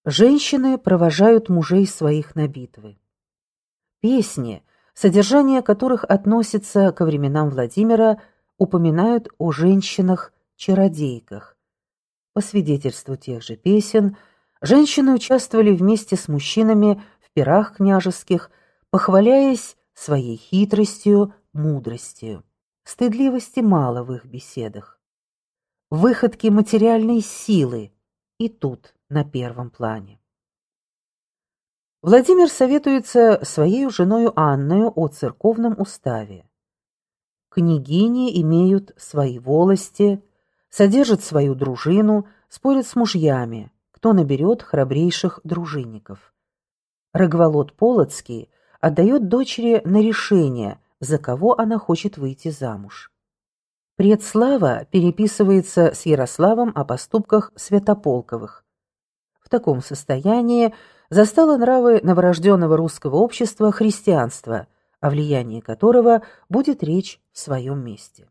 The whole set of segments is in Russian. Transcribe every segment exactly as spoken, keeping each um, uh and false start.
Женщины провожают мужей своих на битвы. Песни, содержание которых относится ко временам Владимира, упоминают о женщинах-чародейках. По свидетельству тех же песен, женщины участвовали вместе с мужчинами в пирах княжеских, похваляясь своей хитростью, мудростью. Стыдливости мало в их беседах. Выходки материальной силы и тут на первом плане. Владимир советуется своей женою Анною о церковном уставе. Княгини имеют свои волости, содержат свою дружину, спорят с мужьями, кто наберет храбрейших дружинников. Рогволод Полоцкий отдает дочери на решение, за кого она хочет выйти замуж. Предслава переписывается с Ярославом о поступках Святополковых. В таком состоянии застало нравы новорожденного русского общества христианство, о влиянии которого будет речь в своем месте.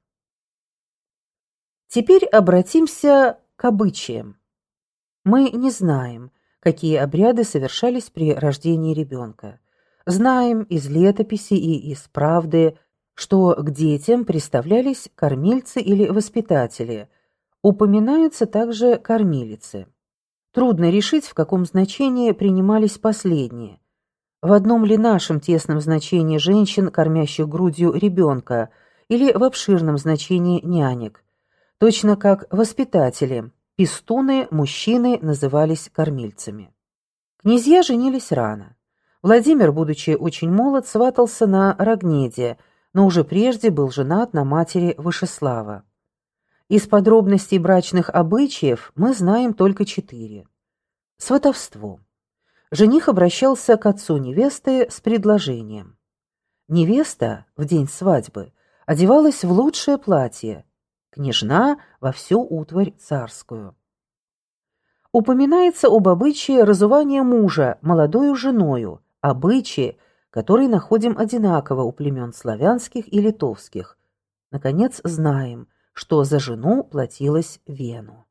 Теперь обратимся к обычаям. Мы не знаем, какие обряды совершались при рождении ребенка. Знаем из летописи и из правды, что к детям представлялись кормильцы или воспитатели, упоминаются также кормилицы. Трудно решить, в каком значении принимались последние. В одном ли нашем тесном значении женщин, кормящих грудью ребенка, или в обширном значении нянек, точно как воспитатели, пестуны, мужчины назывались кормильцами. Князья женились рано. Владимир, будучи очень молод, сватался на Рогнеде, но уже прежде был женат на матери Вышеслава. Из подробностей брачных обычаев мы знаем только четыре. Сватовство. Жених обращался к отцу невесты с предложением. Невеста в день свадьбы одевалась в лучшее платье, княжна во всю утварь царскую. Упоминается об обычае разувания мужа молодою женою, обычае, который находим одинаково у племен славянских и литовских. Наконец, знаем, что за жену платилось вену.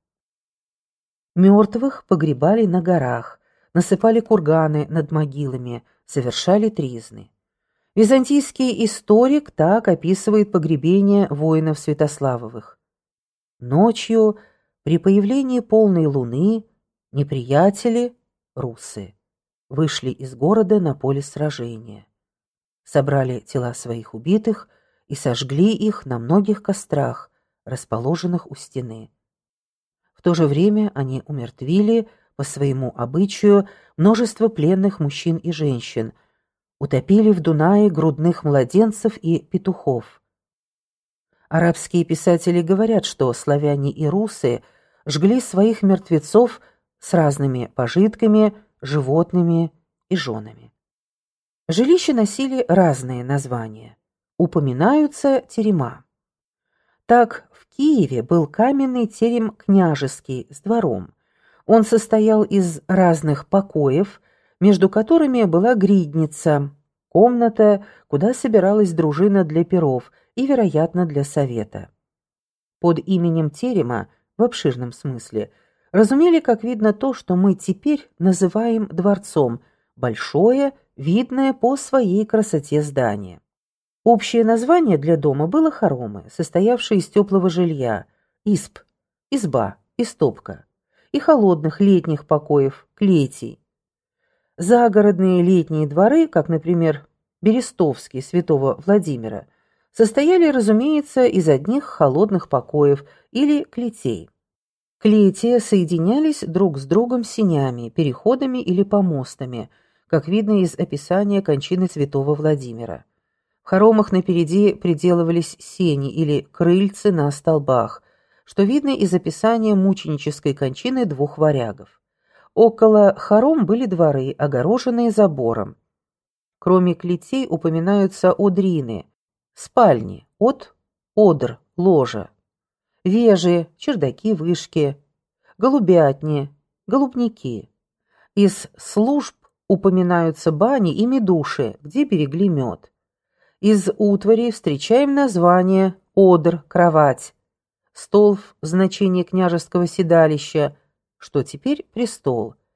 Мертвых погребали на горах, насыпали курганы над могилами, совершали тризны. Византийский историк так описывает погребение воинов Святославовых. Ночью, при появлении полной луны, неприятели, русы, вышли из города на поле сражения. Собрали тела своих убитых и сожгли их на многих кострах, расположенных у стены. В то же время они умертвили по своему обычаю множество пленных мужчин и женщин, утопили в Дунае грудных младенцев и петухов. Арабские писатели говорят, что славяне и русы жгли своих мертвецов с разными пожитками, животными и женами. Жилища носили разные названия. Упоминаются терема. Так, в Киеве был каменный терем княжеский с двором. Он состоял из разных покоев, между которыми была гридница, комната, куда собиралась дружина для пиров и, вероятно, для совета. Под именем терема, в обширном смысле, разумели, как видно, то, что мы теперь называем дворцом, большое, видное по своей красоте здание. Общее название для дома было хоромы, состоявшие из теплого жилья, исп, изба, истопка, и холодных летних покоев, клетий. Загородные летние дворы, как, например, Берестовский святого Владимира, состояли, разумеется, из одних холодных покоев или клетей. Клети соединялись друг с другом сенями, переходами или помостами, как видно из описания кончины святого Владимира. В хоромах напереди приделывались сени или крыльцы на столбах, что видно из описания мученической кончины двух варягов. Около хором были дворы, огороженные забором. Кроме клетей упоминаются одрины, спальни, от, одр, ложа, вежи, чердаки, вышки, голубятни, голубники. Из служб упоминаются бани и медуши, где берегли мед. Из утвари встречаем название одр, кровать, стол в значении княжеского седалища, что теперь престол,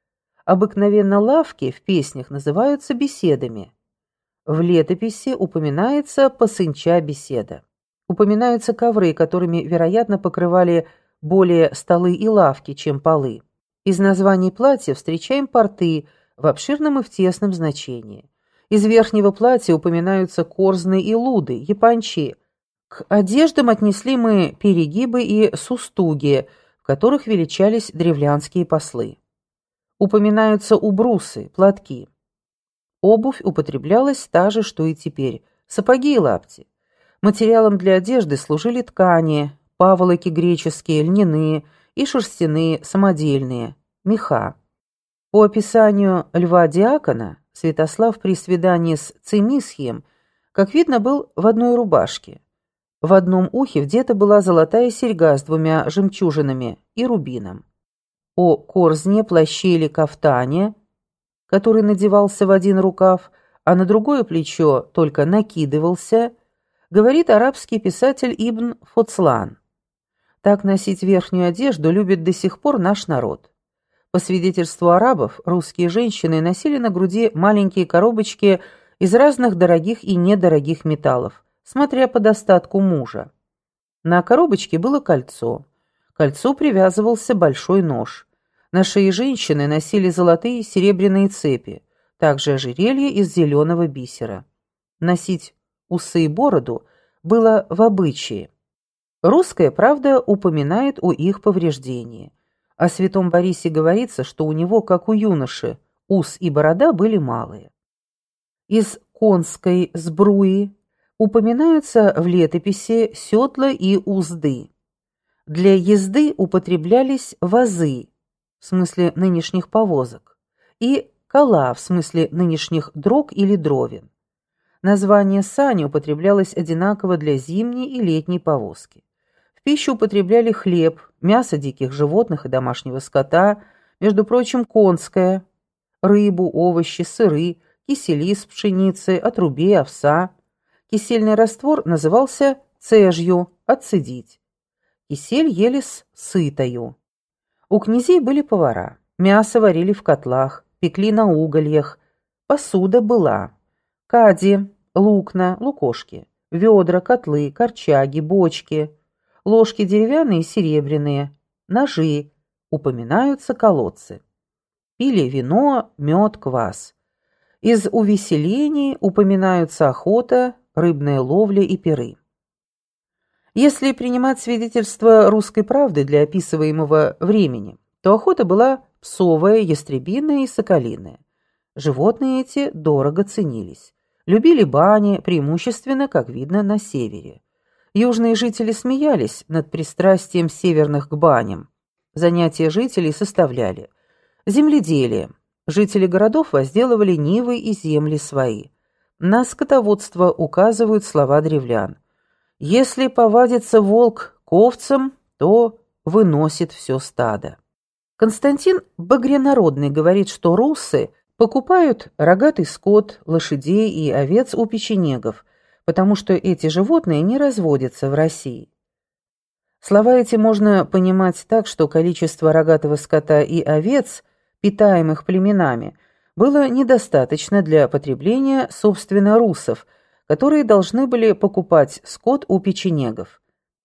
Обыкновенно лавки в песнях называются беседами. В летописи упоминается посынча беседа. Упоминаются ковры, которыми, вероятно, покрывали более столы и лавки, чем полы. Из названий платья встречаем порты в обширном и в тесном значении. Из верхнего платья упоминаются корзны и луды, япончи. К одеждам отнесли мы перегибы и сустуги, в которых величались древлянские послы. Упоминаются убрусы, платки. Обувь употреблялась та же, что и теперь, сапоги и лапти. Материалом для одежды служили ткани, паволоки греческие, льняные и шерстяные, самодельные, меха. По описанию Льва Диакона, Святослав при свидании с Цимисхием, как видно, был в одной рубашке. В одном ухе вдета была золотая серьга с двумя жемчужинами и рубином. О корзне, плаще или кафтане, который надевался в один рукав, а на другое плечо только накидывался, говорит арабский писатель Ибн Фоцлан. Так носить верхнюю одежду любит до сих пор наш народ. По свидетельству арабов, русские женщины носили на груди маленькие коробочки из разных дорогих и недорогих металлов, смотря по достатку мужа. На коробочке было кольцо. К кольцу привязывался большой нож. На шее женщины носили золотые и серебряные цепи, также ожерелье из зеленого бисера. Носить усы и бороду было в обычае. Русская правда упоминает о их повреждении. О святом Борисе говорится, что у него, как у юноши, ус и борода были малые. Из конской сбруи упоминаются в летописи седла и узды. Для езды употреблялись вазы, в смысле нынешних повозок, и кола, в смысле нынешних дрог или дровен. Название сани употреблялось одинаково для зимней и летней повозки. В пищу употребляли хлеб, мясо диких животных и домашнего скота, между прочим, конское, рыбу, овощи, сыры, кисели из пшеницы, отрубей, овса. Кисельный раствор назывался цежью, отцедить. Кисель ели с сытою. У князей были повара. Мясо варили в котлах, пекли на угольях. Посуда была. Кади, лукна, лукошки, ведра, котлы, корчаги, бочки, ложки деревянные и серебряные, ножи, упоминаются колодцы. Пили вино, мед, квас. Из увеселений упоминаются охота, рыбная ловля и пиры. Если принимать свидетельства русской правды для описываемого времени, то охота была псовая, ястребиная и соколиная. Животные эти дорого ценились. Любили бани, преимущественно, как видно, на севере. Южные жители смеялись над пристрастием северных к баням. Занятия жителей составляли земледелие. Жители городов возделывали нивы и земли свои. На скотоводство указывают слова древлян. Если повадится волк к овцам, то выносит все стадо. Константин Багрянародный говорит, что руссы покупают рогатый скот, лошадей и овец у печенегов, потому что эти животные не разводятся в России. Слова эти можно понимать так, что количество рогатого скота и овец, питаемых племенами, было недостаточно для потребления, собственно, руссов, которые должны были покупать скот у печенегов.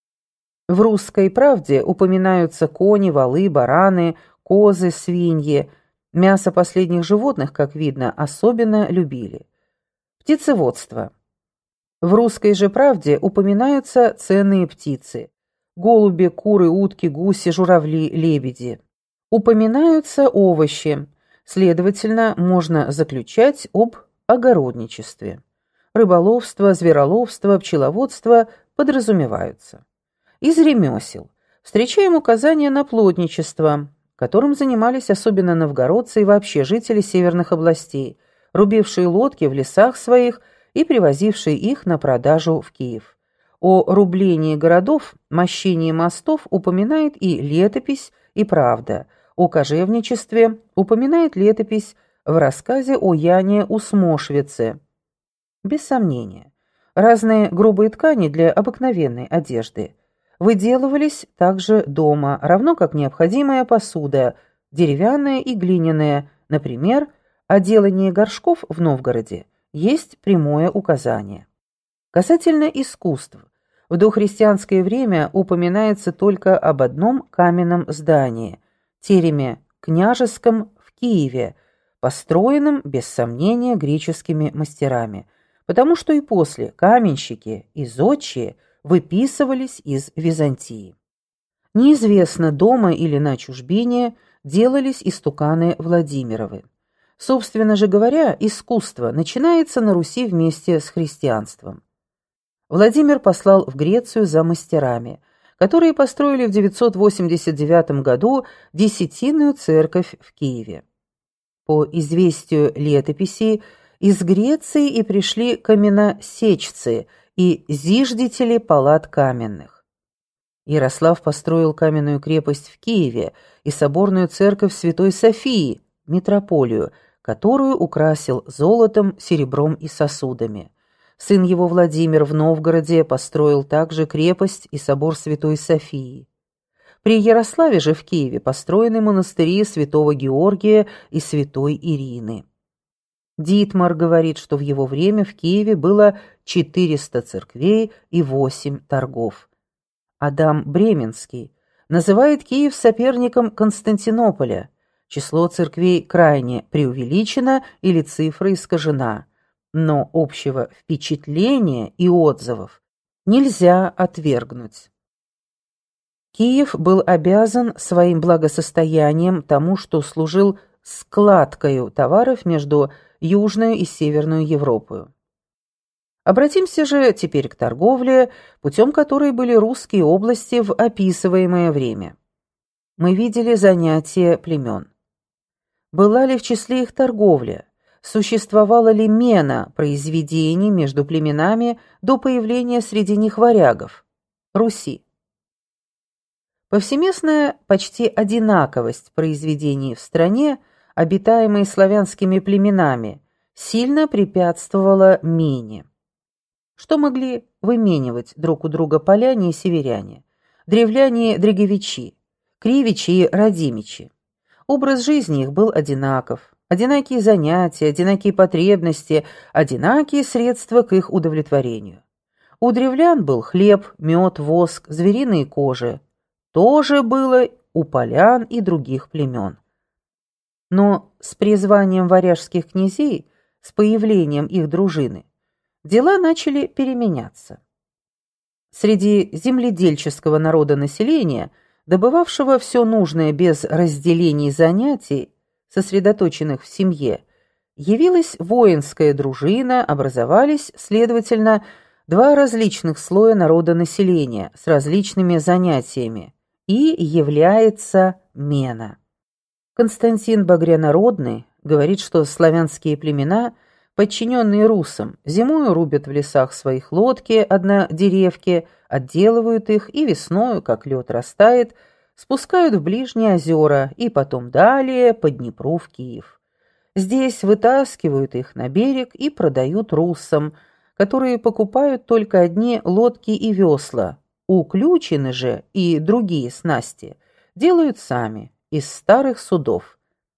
В «Русской правде» упоминаются кони, волы, бараны, козы, свиньи. Мясо последних животных, как видно, особенно любили. Птицеводство. В «Русской же правде» упоминаются ценные птицы. Голуби, куры, утки, гуси, журавли, лебеди. Упоминаются овощи. Следовательно, можно заключать об огородничестве. Рыболовство, звероловство, пчеловодство подразумеваются. Из ремесел встречаем указания на плотничество, которым занимались особенно новгородцы и вообще жители северных областей, рубившие лодки в лесах своих и привозившие их на продажу в Киев. О рублении городов, мощении мостов упоминает и летопись, и правда. О кожевничестве упоминает летопись в рассказе о Яне Усмошвице. Без сомнения, разные грубые ткани для обыкновенной одежды выделывались также дома, равно как необходимая посуда, деревянная и глиняная, Например, о делании горшков в Новгороде есть прямое указание. Касательно искусств, в дохристианское время упоминается только об одном каменном здании – тереме княжеском в Киеве, построенном, без сомнения, греческими мастерами, потому что и после каменщики и зодчие выписывались из Византии. Неизвестно, дома или на чужбине делались истуканы Владимировы. Собственно же говоря, искусство начинается на Руси вместе с христианством. Владимир послал в Грецию за мастерами, которые построили в девятьсот восемьдесят девятом году десятинную церковь в Киеве. По известию летописей, из Греции и пришли каменосечцы и зиждители палат каменных. Ярослав построил каменную крепость в Киеве и соборную церковь Святой Софии, митрополию, которую украсил золотом, серебром и сосудами. Сын его Владимир в Новгороде построил также крепость и собор Святой Софии. При Ярославе же в Киеве построены монастыри святого Георгия и святой Ирины. Дитмар говорит, что в его время в Киеве было четыреста церквей и восемь торгов. Адам Бременский называет Киев соперником Константинополя. Число церквей крайне преувеличено или цифра искажена, но общего впечатления и отзывов нельзя отвергнуть. Киев был обязан своим благосостоянием тому, что служил складкою товаров между Южной и Северной Европой. Обратимся же теперь к торговле, путем которой были русские области в описываемое время. Мы видели занятия племен. Была ли в числе их торговля? Существовала ли мена произведений между племенами до появления среди них варягов? Руси. Повсеместная почти одинаковость произведений в стране, обитаемой славянскими племенами, сильно препятствовала мене. Что могли выменивать друг у друга поляне и северяне, древляне дреговичи, кривичи и радимичи? Образ жизни их был одинаков, одинакие занятия, одинакие потребности, одинакие средства к их удовлетворению. У древлян был хлеб, мед, воск, звериные кожи. То же было у полян и других племен. Но с призванием варяжских князей, с появлением их дружины, дела начали переменяться. Среди земледельческого народа населения, добывавшего все нужное без разделений занятий, сосредоточенных в семье, явилась воинская дружина, образовались, следовательно, два различных слоя народа населения с различными занятиями, и является мена. Константин Багрянародный говорит, что славянские племена, подчиненные русам, зимою рубят в лесах своих лодки однодеревки, отделывают их и весною, как лед растает, спускают в ближние озера и потом далее по Днепру в Киев. Здесь вытаскивают их на берег и продают руссам, которые покупают только одни лодки и весла. Уключены же и другие снасти делают сами из старых судов.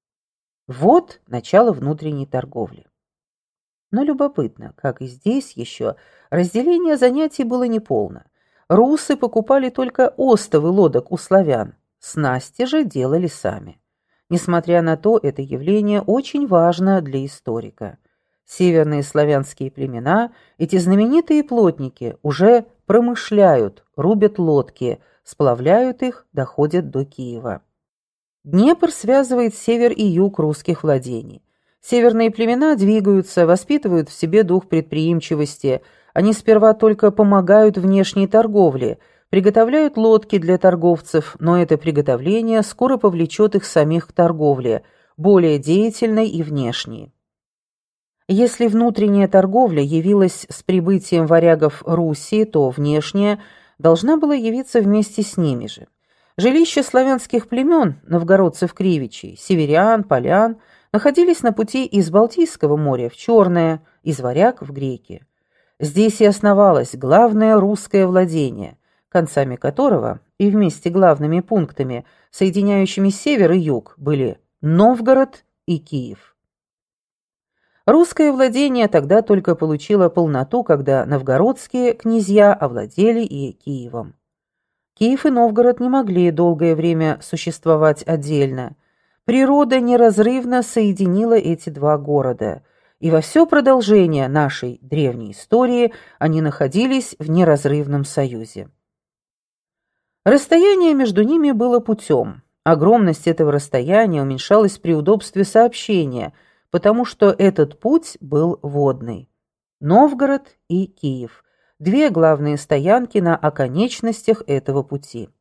Вот начало внутренней торговли. Но любопытно, как и здесь еще, разделение занятий было неполно. Русы покупали только остовы лодок у славян, снасти же делали сами. Несмотря на то, это явление очень важно для историка. Северные славянские племена, эти знаменитые плотники, уже промышляют, рубят лодки, сплавляют их, доходят до Киева. Днепр связывает север и юг русских владений. Северные племена двигаются, воспитывают в себе дух предприимчивости. Они сперва только помогают внешней торговле, приготовляют лодки для торговцев, но это приготовление скоро повлечет их самих к торговле, более деятельной и внешней. Если внутренняя торговля явилась с прибытием варягов Руси, то внешняя должна была явиться вместе с ними же. Жилища славянских племен, новгородцев-кривичей, северян, полян, находились на пути из Балтийского моря в Черное, из варяг в Греки. Здесь и основалось главное русское владение, концами которого и вместе главными пунктами, соединяющими север и юг, были Новгород и Киев. Русское владение тогда только получило полноту, когда новгородские князья овладели и Киевом. Киев и Новгород не могли долгое время существовать отдельно. Природа неразрывно соединила эти два города, и во все продолжение нашей древней истории они находились в неразрывном союзе. Расстояние между ними было путем. Огромность этого расстояния уменьшалась при удобстве сообщения, потому что этот путь был водный. Новгород и Киев – две главные стоянки на оконечностях этого пути.